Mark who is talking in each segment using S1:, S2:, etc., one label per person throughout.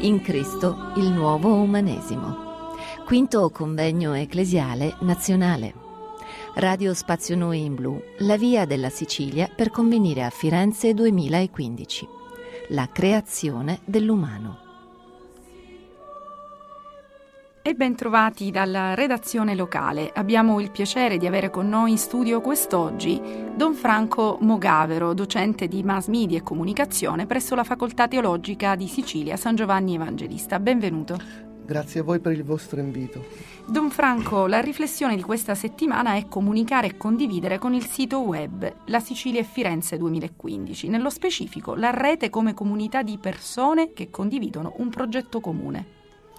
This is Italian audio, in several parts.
S1: In Cristo il nuovo umanesimo. Quinto convegno ecclesiale nazionale. Radio Spazio Noi in Blu, la via della Sicilia per convenire a Firenze 2015. La creazione dell'umano.
S2: E ben trovati dalla redazione locale. Abbiamo il piacere di avere con noi in studio quest'oggi Don Franco Mogavero, docente di Mass Media e Comunicazione presso la Facoltà Teologica di Sicilia San Giovanni Evangelista. Benvenuto.
S3: Grazie a voi per il vostro invito.
S2: Don Franco, la riflessione di questa settimana è comunicare e condividere con il sito web La Sicilia e Firenze 2015, nello specifico la rete come comunità di persone che condividono un progetto comune.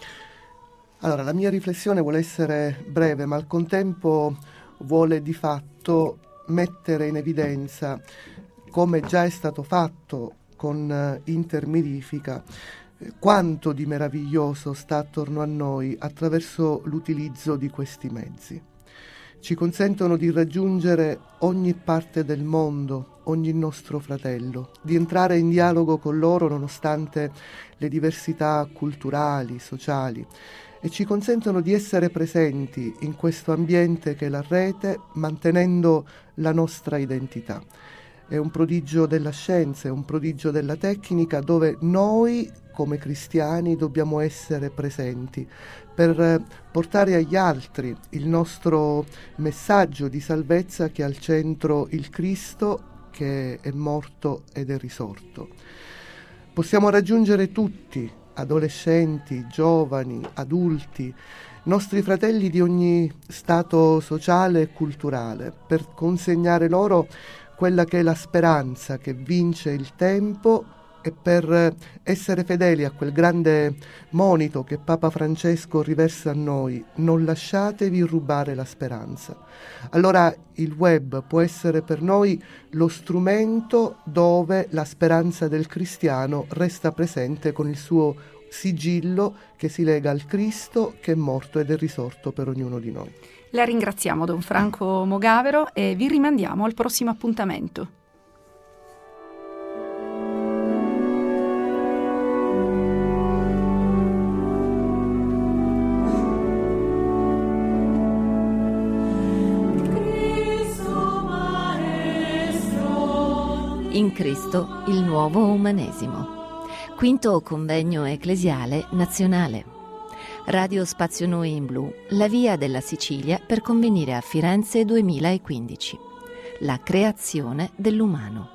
S3: Allora, la mia riflessione vuole essere breve, ma al contempo vuole di fatto mettere in evidenza, come già è stato fatto con Intermirifica, quanto di meraviglioso sta attorno a noi attraverso l'utilizzo di questi mezzi. Ci consentono di raggiungere ogni parte del mondo, ogni nostro fratello, di entrare in dialogo con loro nonostante le diversità culturali, sociali, e ci consentono di essere presenti in questo ambiente che è la rete, mantenendo la nostra identità. È un prodigio della scienza, è un prodigio della tecnica, dove noi come cristiani dobbiamo essere presenti per portare agli altri il nostro messaggio di salvezza, che ha al centro il Cristo che è morto ed è risorto. Possiamo raggiungere tutti, adolescenti, giovani, adulti, nostri fratelli di ogni stato sociale e culturale, per consegnare loro quella che è la speranza che vince il tempo e per essere fedeli a quel grande monito che Papa Francesco riversa a noi: non lasciatevi rubare la speranza. Allora il web può essere per noi lo strumento dove la speranza del cristiano resta presente con il suo sigillo che si lega al Cristo che è morto ed è risorto per ognuno di noi.
S2: La ringraziamo, Don Franco Mogavero, e vi rimandiamo al prossimo appuntamento.
S1: In Cristo il nuovo umanesimo. Quinto convegno ecclesiale nazionale. Radio Spazio Noi in Blu, la via della Sicilia per convenire a Firenze 2015. La creazione dell'umano.